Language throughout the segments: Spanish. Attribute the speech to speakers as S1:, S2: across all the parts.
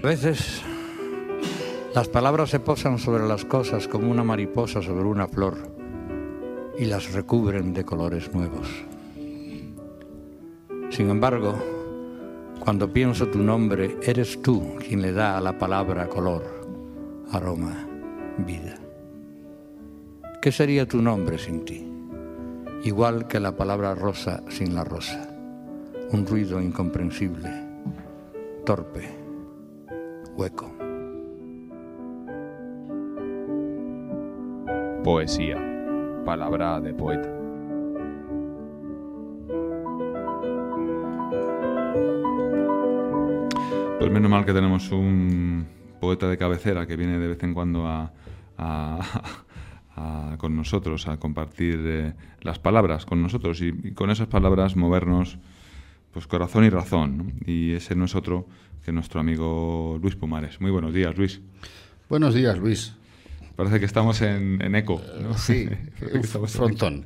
S1: veces las palabras se posan sobre las cosas como una mariposa sobre una flor y las recubren de colores nuevos. Sin embargo, cuando pienso tu nombre, eres tú quien le da a la palabra color, aroma, vida. ¿Qué sería tu nombre sin ti? Igual que la palabra rosa sin la rosa. Un ruido incomprensible, torpe, hueco.
S2: Poesía, palabra de poeta. Pues menos mal que tenemos un poeta de cabecera que viene de vez en cuando con nosotros a compartir las palabras con nosotros y con esas palabras movernos pues corazón y razón, ¿no? Y ese no es otro que nuestro amigo Luis Pumares. Muy buenos días, Luis.
S3: Buenos días, Luis.
S2: Parece que estamos en eco, ¿no?
S3: Sí, frontón.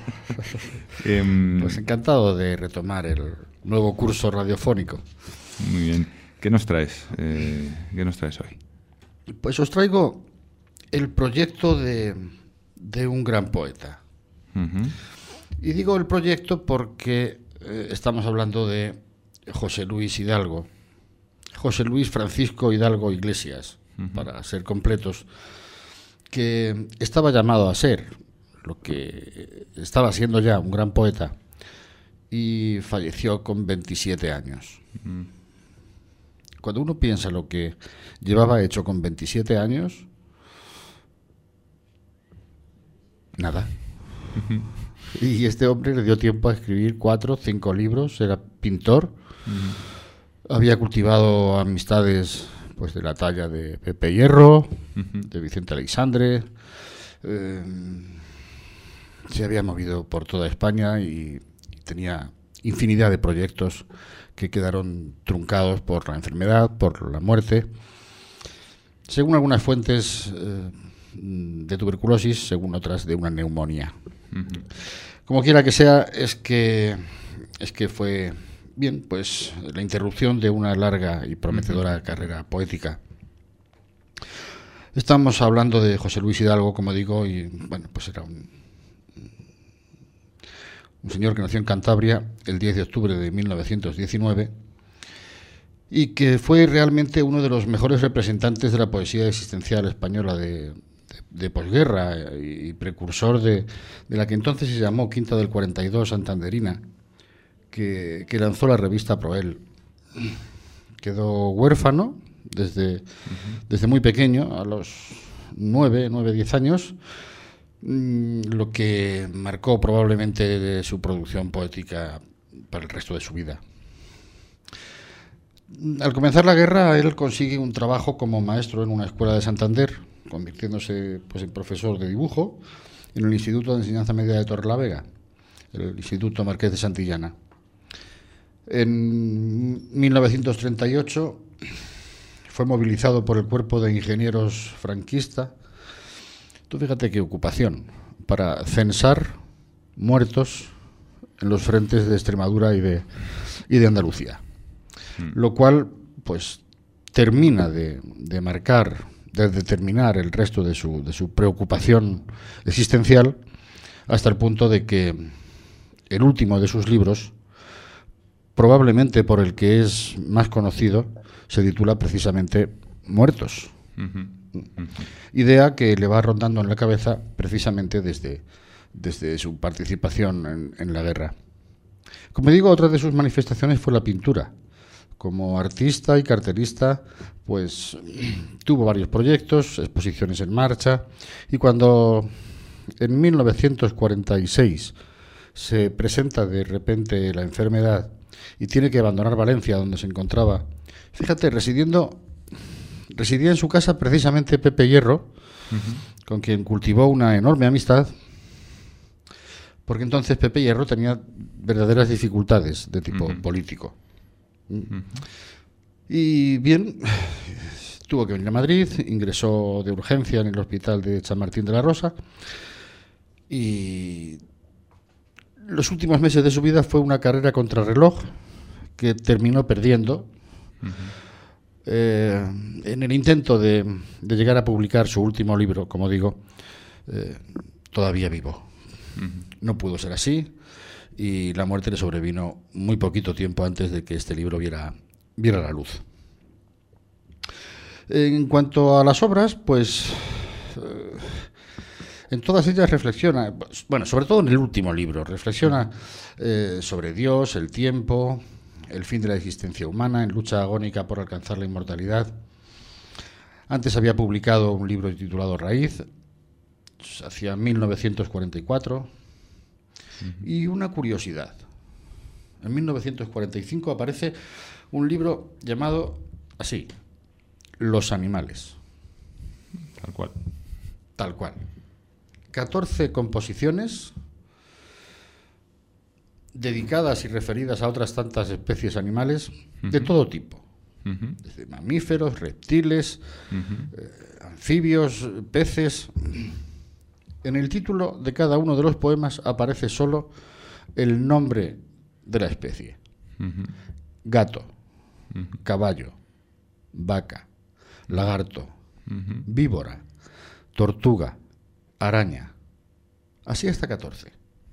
S3: Pues encantado de retomar el nuevo curso radiofónico.
S2: Muy bien. ¿Qué nos traes? ¿Qué nos traes hoy?
S3: Pues os traigo el proyecto de un gran poeta.
S2: Uh-huh.
S3: Y digo el proyecto porque estamos hablando de José Luis Hidalgo. José Luis Francisco Hidalgo Iglesias, uh-huh, para ser completos, que estaba llamado a ser, lo que estaba siendo ya un gran poeta, y falleció con 27 años.
S2: Uh-huh.
S3: Cuando uno piensa lo que llevaba hecho con 27 años, nada.
S2: Uh-huh.
S3: Y este hombre le dio tiempo a escribir 4 o 5 libros, era pintor, uh-huh, había cultivado amistades pues de la talla de Pepe Hierro, uh-huh, de Vicente Aleixandre, se había movido por toda España y tenía infinidad de proyectos que quedaron truncados por la enfermedad, por la muerte. Según algunas fuentes, de tuberculosis, según otras de una neumonía. Uh-huh. Como quiera que sea, es que fue bien, pues la interrupción de una larga y prometedora, uh-huh, carrera poética. Estamos hablando de José Luis Hidalgo, como digo, y bueno, pues era un señor que nació en Cantabria el 10 de octubre de 1919 y que fue realmente uno de los mejores representantes de la poesía existencial española de posguerra y precursor de la que entonces se llamó Quinta del 42 santanderina, que lanzó la revista Proel. Quedó huérfano desde muy pequeño, a los 9-10 años, lo que marcó probablemente de su producción poética para el resto de su vida. Al comenzar la guerra, él consigue un trabajo como maestro en una escuela de Santander, convirtiéndose pues en profesor de dibujo en el Instituto de Enseñanza Media de Torrelavega, el Instituto Marqués de Santillana. En 1938 fue movilizado por el Cuerpo de Ingenieros franquista. Tú fíjate qué ocupación, para censar muertos en los frentes de Extremadura y de Andalucía. Lo cual pues termina de marcar, de determinar el resto de su preocupación existencial, hasta el punto de que el último de sus libros, probablemente por el que es más conocido, se titula precisamente Muertos. Uh-huh. Uh-huh. Idea que le va rondando en la cabeza precisamente desde su participación en la guerra. Como digo, otra de sus manifestaciones fue la pintura. Como artista y cartelista, pues tuvo varios proyectos, exposiciones en marcha, y cuando en 1946 se presenta de repente la enfermedad y tiene que abandonar Valencia, donde se encontraba, fíjate, residía en su casa precisamente Pepe Hierro, uh-huh, con quien cultivó una enorme amistad, porque entonces Pepe Hierro tenía verdaderas dificultades de tipo, uh-huh, político. Uh-huh. Y bien, tuvo que venir a Madrid, ingresó de urgencia en el hospital de San Martín de la Rosa, y los últimos meses de su vida fue una carrera contrarreloj que terminó perdiendo, uh-huh, en el intento de llegar a publicar su último libro, como digo, todavía vivo. No pudo ser así y la muerte le sobrevino muy poquito tiempo antes de que este libro viera la luz. En cuanto a las obras, pues en todas ellas reflexiona, bueno, sobre todo en el último libro, reflexiona sobre Dios, el tiempo, el fin de la existencia humana, en lucha agónica por alcanzar la inmortalidad. Antes había publicado un libro titulado Raíz, hacia 1944, y una curiosidad. En 1945 aparece un libro llamado así, Los animales.
S2: Tal cual.
S3: Tal cual. 14 composiciones dedicadas y referidas a otras tantas especies animales de todo tipo. Desde mamíferos, reptiles, anfibios, peces. En el título de cada uno de los poemas aparece solo el nombre de la especie. Gato, caballo, vaca, lagarto, víbora, tortuga, araña. Así hasta 14.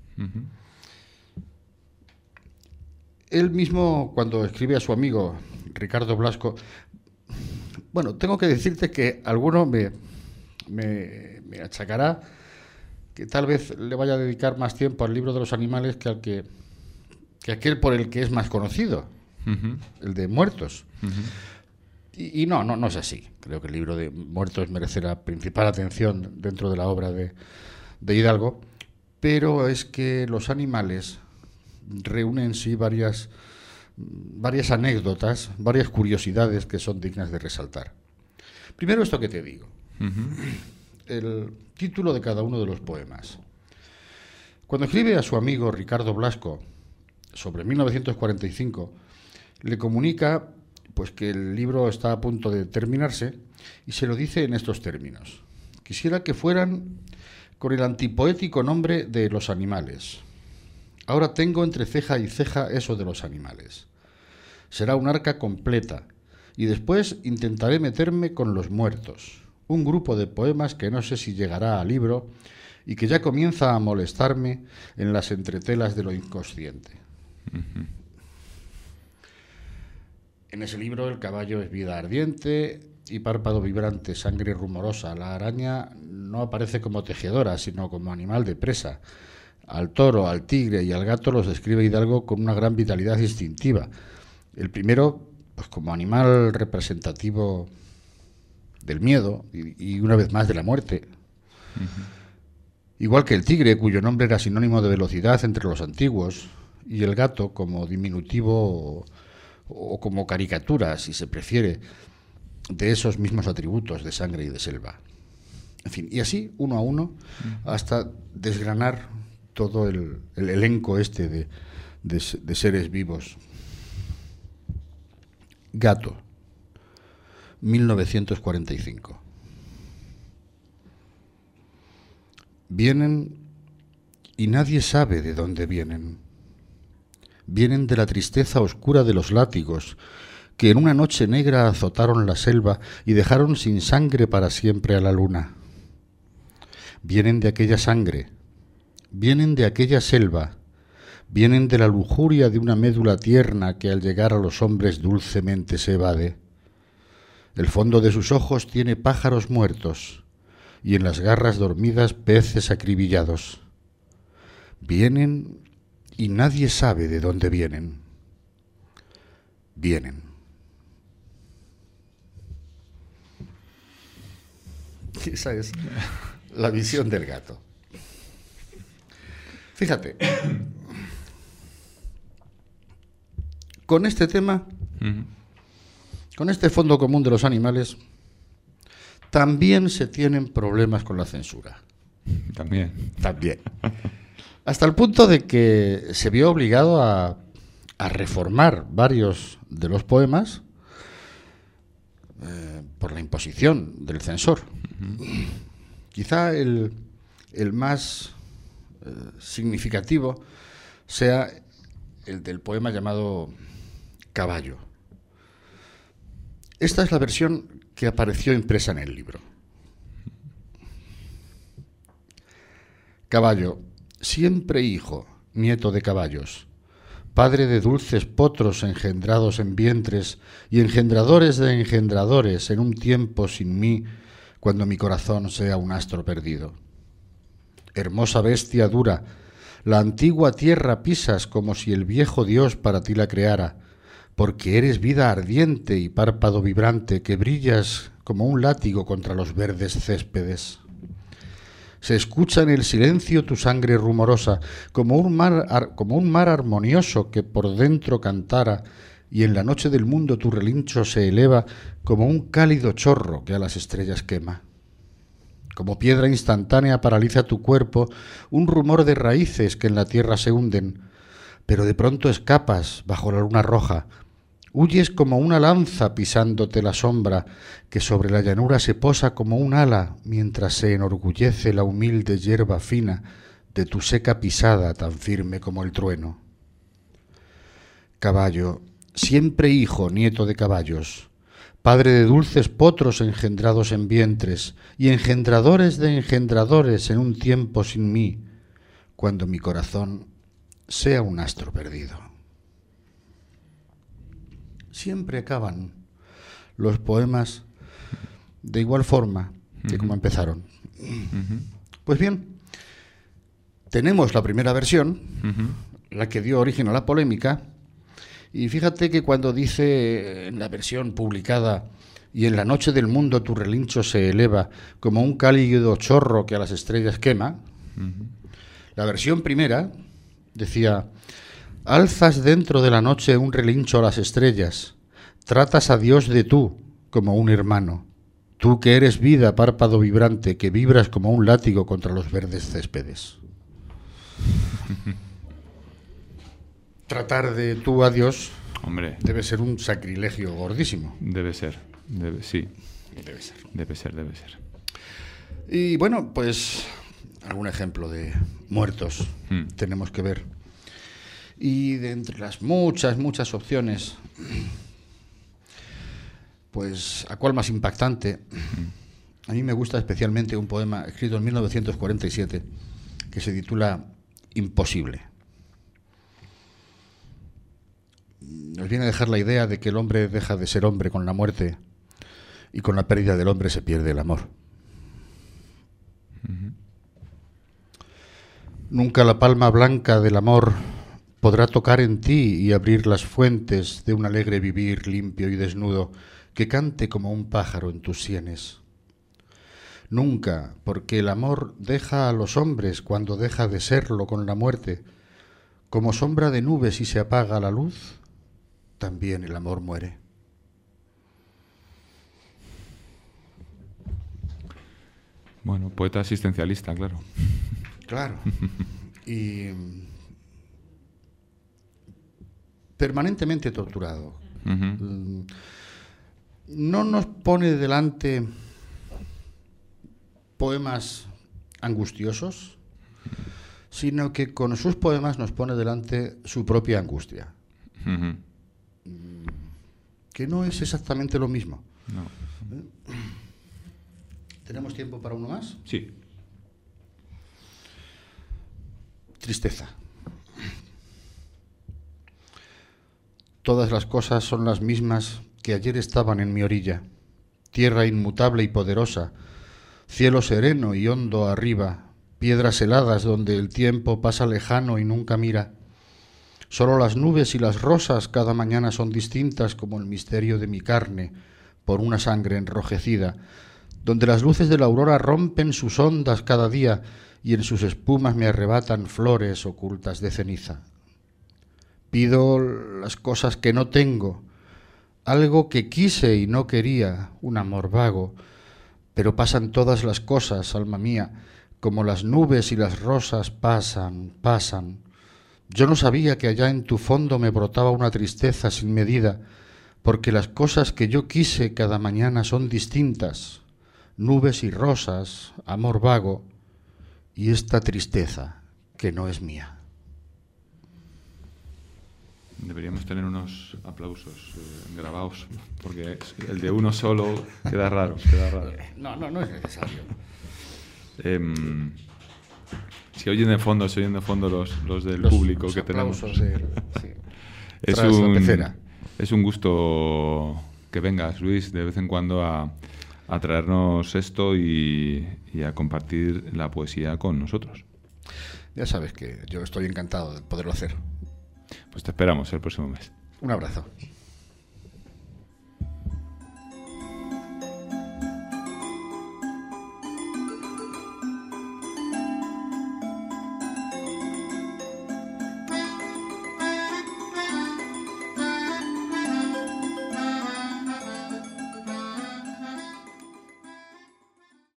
S3: Él mismo, cuando escribe a su amigo Ricardo Blasco, bueno, tengo que decirte que alguno me achacará que tal vez le vaya a dedicar más tiempo al libro de los animales que aquel por el que es más conocido, el de Muertos. Y no es así. Creo que el libro de Muertos merece la principal atención dentro de la obra de Hidalgo, pero es que los animales reúnen en sí varias anécdotas, varias curiosidades que son dignas de resaltar. Primero esto que te digo. El título de cada uno de los poemas. Cuando escribe a su amigo Ricardo Blasco sobre 1945, le comunica pues que el libro está a punto de terminarse y se lo dice en estos términos. Quisiera que fueran con el antipoético nombre de Los animales. Ahora tengo entre ceja y ceja eso de los animales. Será un arca completa y después intentaré meterme con Los muertos, un grupo de poemas que no sé si llegará al libro y que ya comienza a molestarme en las entretelas de lo inconsciente. En ese libro el caballo es vida ardiente y párpado vibrante, sangre rumorosa. La araña no aparece como tejedora, sino como animal de presa. Al toro, al tigre y al gato los describe Hidalgo con una gran vitalidad instintiva. El primero, pues como animal representativo del miedo y una vez más de la muerte. Igual que el tigre, cuyo nombre era sinónimo de velocidad entre los antiguos, y el gato como diminutivo o como caricatura, si se prefiere, de esos mismos atributos de sangre y de selva. En fin, y así, uno a uno, hasta desgranar todo el elenco este de seres vivos. Gato, 1945. Vienen y nadie sabe de dónde vienen. Vienen de la tristeza oscura de los látigos, que en una noche negra azotaron la selva y dejaron sin sangre para siempre a la luna. Vienen de aquella sangre, vienen de aquella selva, vienen de la lujuria de una médula tierna que al llegar a los hombres dulcemente se evade. El fondo de sus ojos tiene pájaros muertos y en las garras dormidas peces acribillados. Vienen y nadie sabe de dónde vienen. Vienen. Esa es la visión del gato. Fíjate, con este tema, con este fondo común de los animales, también se tienen problemas con la censura.
S2: También.
S3: Hasta el punto de que se vio obligado a reformar varios de los poemas por la imposición del censor. Quizá el más significativo sea el del poema llamado Caballo. Esta es la versión que apareció impresa en el libro. Caballo, siempre hijo, nieto de caballos, padre de dulces potros engendrados en vientres y engendradores de engendradores en un tiempo sin mí, cuando mi corazón sea un astro perdido. Hermosa bestia dura, la antigua tierra pisas como si el viejo Dios para ti la creara, porque eres vida ardiente y párpado vibrante que brillas como un látigo contra los verdes céspedes. Se escucha en el silencio tu sangre rumorosa, como un mar armonioso que por dentro cantara, y en la noche del mundo tu relincho se eleva como un cálido chorro que a las estrellas quema. Como piedra instantánea paraliza tu cuerpo un rumor de raíces que en la tierra se hunden, pero de pronto escapas bajo la luna roja. Huyes como una lanza pisándote la sombra, que sobre la llanura se posa como un ala, mientras se enorgullece la humilde hierba fina de tu seca pisada tan firme como el trueno. Caballo, siempre hijo, nieto de caballos, padre de dulces potros engendrados en vientres y engendradores de engendradores en un tiempo sin mí, cuando mi corazón sea un astro perdido. Siempre acaban los poemas de igual forma que como empezaron. Pues bien, tenemos la primera versión, la que dio origen a la polémica, y fíjate que cuando dice en la versión publicada: y en la noche del mundo tu relincho se eleva como un cálido chorro que a las estrellas quema, la versión primera decía: alzas dentro de la noche un relincho a las estrellas, tratas a Dios de tú como un hermano, tú que eres vida, párpado vibrante, que vibras como un látigo contra los verdes céspedes. Tratar de tú a Dios,
S2: hombre,
S3: debe ser un sacrilegio gordísimo.
S2: Debe ser, sí.
S3: Debe ser.
S2: Debe ser.
S3: Y bueno, pues algún ejemplo de muertos tenemos que ver. Y de entre las muchas opciones, pues ¿a cuál más impactante? A mí me gusta especialmente un poema escrito en 1947 que se titula Imposible. Nos viene a dejar la idea de que el hombre deja de ser hombre con la muerte y con la pérdida del hombre se pierde el amor. Nunca la palma blanca del amor podrá tocar en ti y abrir las fuentes de un alegre vivir limpio y desnudo que cante como un pájaro en tus sienes. Nunca, porque el amor deja a los hombres cuando deja de serlo con la muerte. Como sombra de nubes si se apaga la luz, también el amor muere.
S2: Bueno, poeta existencialista, claro.
S3: Claro. Y permanentemente torturado. No nos pone delante poemas angustiosos, sino que con sus poemas nos pone delante su propia angustia. Que no es exactamente lo mismo.
S2: No.
S3: ¿Tenemos tiempo para uno más?
S2: Sí.
S3: Tristeza. Todas las cosas son las mismas que ayer estaban en mi orilla. Tierra inmutable y poderosa, cielo sereno y hondo arriba, piedras heladas donde el tiempo pasa lejano y nunca mira. Solo las nubes y las rosas cada mañana son distintas como el misterio de mi carne por una sangre enrojecida, donde las luces de la aurora rompen sus ondas cada día y en sus espumas me arrebatan flores ocultas de ceniza. Pido las cosas que no tengo, algo que quise y no quería, un amor vago, pero pasan todas las cosas, alma mía, como las nubes y las rosas pasan. Yo no sabía que allá en tu fondo me brotaba una tristeza sin medida, porque las cosas que yo quise cada mañana son distintas, nubes y rosas, amor vago, y esta tristeza que no es mía.
S2: Deberíamos tener unos aplausos grabados, porque el de uno solo queda raro.
S3: No es necesario.
S2: Se oyen de fondo los del público
S3: los
S2: que tenemos.
S3: Sí.
S2: Es un gusto que vengas, Luis, de vez en cuando a traernos esto y a compartir la poesía con nosotros.
S3: Ya sabes que yo estoy encantado de poderlo hacer.
S2: Pues te esperamos el próximo mes.
S3: Un abrazo.